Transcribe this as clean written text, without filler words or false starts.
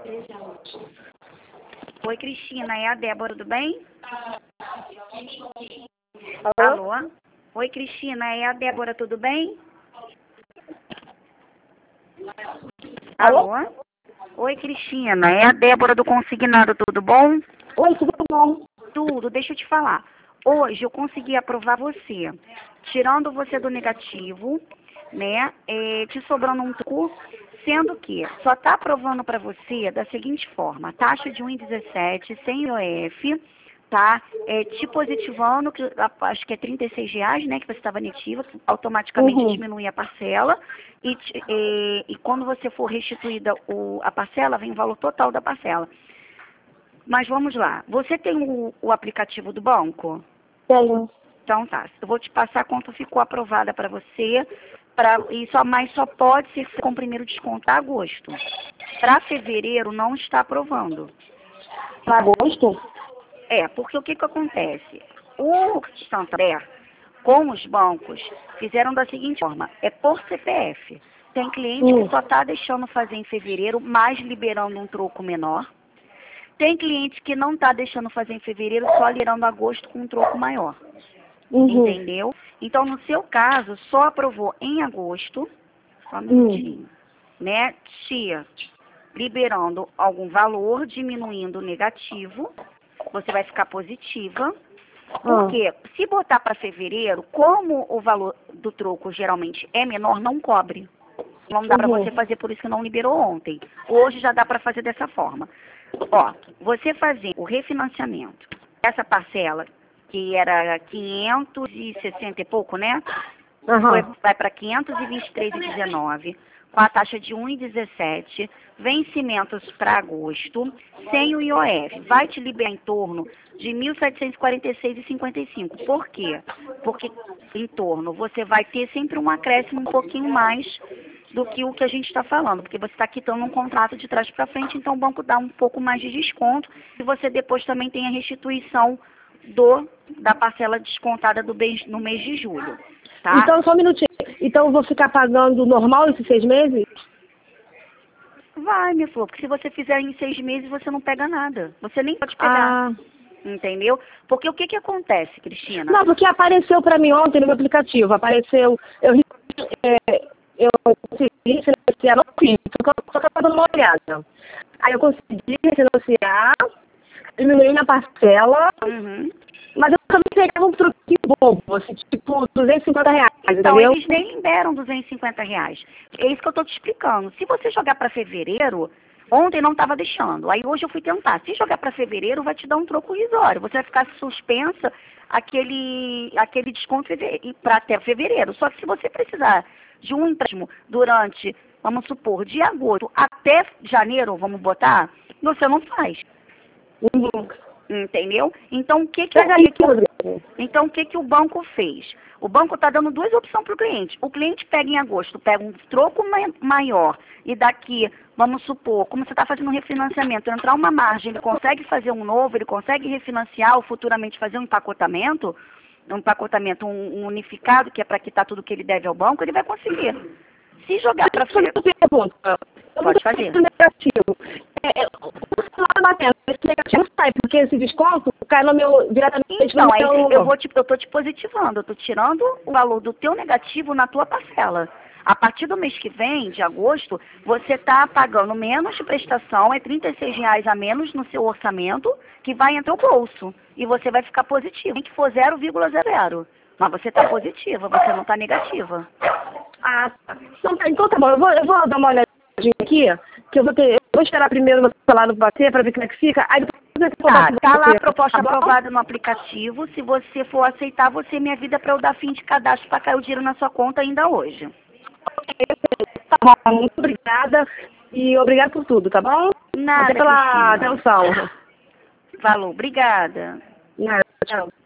Oi, Cristina, é a Débora, tudo bem? Alô? Alô? Oi, Cristina, é a Débora, tudo bem? Alô? Alô? Oi, Cristina, é a Débora do Consignado, tudo bom? Oi, tudo bom? Tudo, deixa eu te falar. Hoje eu consegui aprovar você, tirando você do negativo, né? Te sobrando um troco, sendo que só está aprovando para você da seguinte forma: taxa de 1,17, sem IOF, tá? Te positivando, que acho que é R$ 36, né? Que você estava negativa, que automaticamente diminui a parcela. E quando você for restituída a parcela, vem o valor total da parcela. Mas vamos lá. Você tem o aplicativo do banco? Tenho. Então tá. Eu vou te passar quanto ficou aprovada para você. Mas só pode ser com o primeiro desconto a agosto. Para fevereiro não está aprovando. Para agosto? Porque o que acontece? O Santander, com os bancos, fizeram da seguinte forma: é por CPF. Tem cliente que só está deixando fazer em fevereiro, mas liberando um troco menor. Tem cliente que não está deixando fazer em fevereiro, só liberando agosto com um troco maior. Entendeu? Então, no seu caso, só aprovou em agosto, só um minutinho, né? Liberando algum valor, diminuindo o negativo, você vai ficar positiva. Porque se botar para fevereiro, como o valor do troco geralmente é menor, não cobre. Não dá para você fazer, por isso que não liberou ontem. Hoje já dá para fazer dessa forma. Ó, você fazer o refinanciamento, essa parcela, que era 560 e pouco, né? Vai para 523,19, com a taxa de 1,17, vencimentos para agosto, sem o IOF. Vai te liberar em torno de 1.746,55. Por quê? Porque em torno você vai ter sempre um acréscimo um pouquinho mais do que o que a gente está falando, porque você está quitando um contrato de trás para frente, então o banco dá um pouco mais de desconto e você depois também tem a restituição da parcela descontada no mês de julho. Tá? Então, só um minutinho. Então, eu vou ficar pagando normal esses 6 meses? Vai, minha flor, porque se você fizer em 6 meses, você não pega nada. Você nem pode pegar. Entendeu? Porque o que acontece, Cristina? Não, porque apareceu para mim ontem no meu aplicativo. Apareceu, eu consegui financiar, não fiz, só que eu dando uma olhada. Aí eu consegui financiar, diminuí minha parcela, mas eu também pegava um troquinho bobo, assim, tipo R$ 250, então, entendeu? eles nem liberam R$ 250. É isso que eu tô te explicando. Se você jogar para fevereiro, ontem não estava deixando. Aí hoje eu fui tentar. Se jogar para fevereiro, vai te dar um troco irrisório. Você vai ficar suspensa aquele desconto para até fevereiro. Só que se você precisar de um empréstimo durante, vamos supor, de agosto até janeiro, vamos botar, você não faz. Entendeu? Então, o que o banco fez? O banco está dando duas opções para o cliente. O cliente pega em agosto, pega um troco maior e daqui, vamos supor, como você está fazendo um refinanciamento, entrar uma margem, ele consegue fazer um novo, ele consegue refinanciar ou futuramente fazer um empacotamento unificado, que é para quitar tudo que ele deve ao banco, ele vai conseguir. Se jogar para frente... Pode fazer. Esse negativo sai, porque esse desconto cai no meu diretamente então, no meu... eu tô te positivando, eu tô tirando o valor do teu negativo na tua parcela. A partir do mês que vem, de agosto, você está pagando menos de prestação, é R$ 36 a menos no seu orçamento, que vai entrar no bolso. E você vai ficar positivo. Tem que for 0,00. Mas você está positiva, você não está negativa. Então tá bom, eu vou dar uma olhadinha aqui, que eu vou esperar primeiro você falar no bater para ver como é que fica, aí depois tá lá a proposta aprovada no aplicativo. Se você for aceitar, você me avisa para eu dar fim de cadastro para cair o dinheiro na sua conta ainda hoje. Tá bom, muito obrigada e obrigada por tudo, tá bom? Nada, até pela Cristina. atenção. Falou, obrigada. Nada, tchau.